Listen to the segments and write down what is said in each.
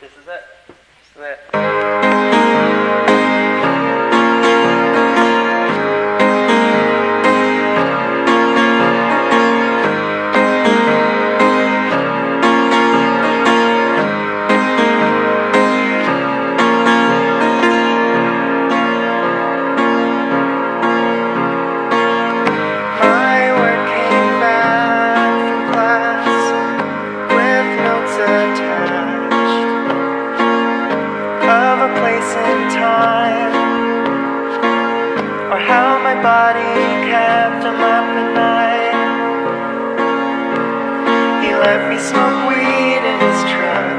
This is it. This is it. Or how my body kept him up at night. He let me smoke weed in his truck.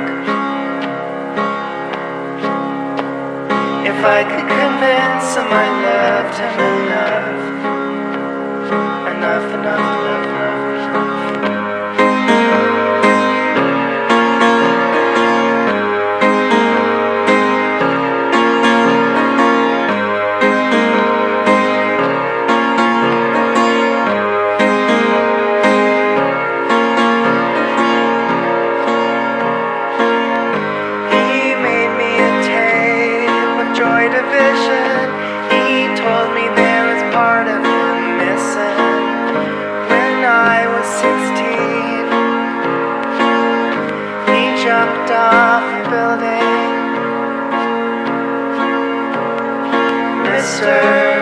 If I could convince him I loved him enough, enough, enough, enough, enough. Division. He told me there was part of him missing. When I was 16, he jumped off a building. Mr.